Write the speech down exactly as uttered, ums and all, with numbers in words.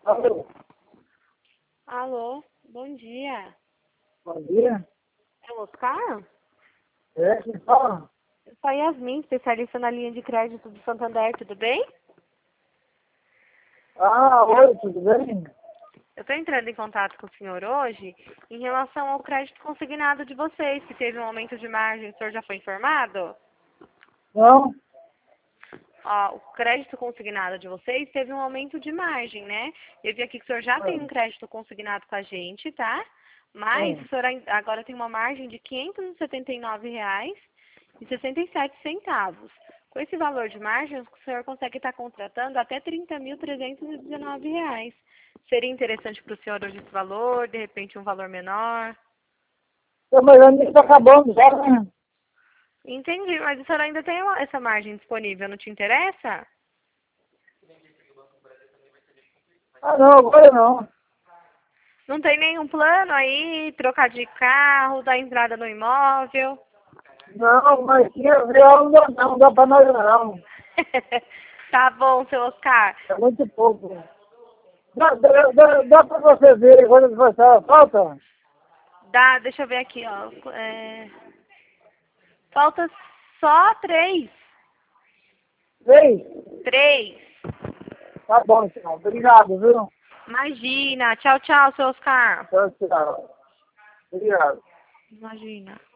Alô, Alô, bom dia. bom dia. É o Oscar? É, quem fala? Eu sou a Yasmin, especialista na linha de crédito do Santander, tudo bem? Ah, oi, tudo bem? Eu estou entrando em contato com o senhor hoje em relação ao crédito consignado de vocês, que teve um aumento de margem, o senhor já foi informado? Não? Ó, o crédito consignado de vocês teve um aumento de margem, né? Eu vi aqui que o senhor já tem um crédito consignado com a gente, tá? Mas Sim. o senhor ai- agora tem uma margem de quinhentos e setenta e nove reais e sessenta e sete centavos. Com esse valor de margem, o senhor consegue estar contratando até trinta mil trezentos e dezenove reais. Seria interessante para o senhor hoje esse valor, de repente um valor menor? Então, mas a minha está acabando já, né? Entendi, mas o senhor ainda tem essa margem disponível, não te interessa? Ah, não, agora não. Não tem nenhum plano aí, trocar de carro, dar entrada no imóvel? Não, mas tinha real não dá, não dá para nós não. Tá bom, seu Oscar. É muito pouco. Dá, dá, dá, dá para você ver quando vai estar a falta? Dá, deixa eu ver aqui, ó. É, falta só três. Três? Três. Tá bom, então. Obrigado, viu? Imagina. Tchau, tchau, seu Oscar. Tchau, tchau. Obrigado. Imagina.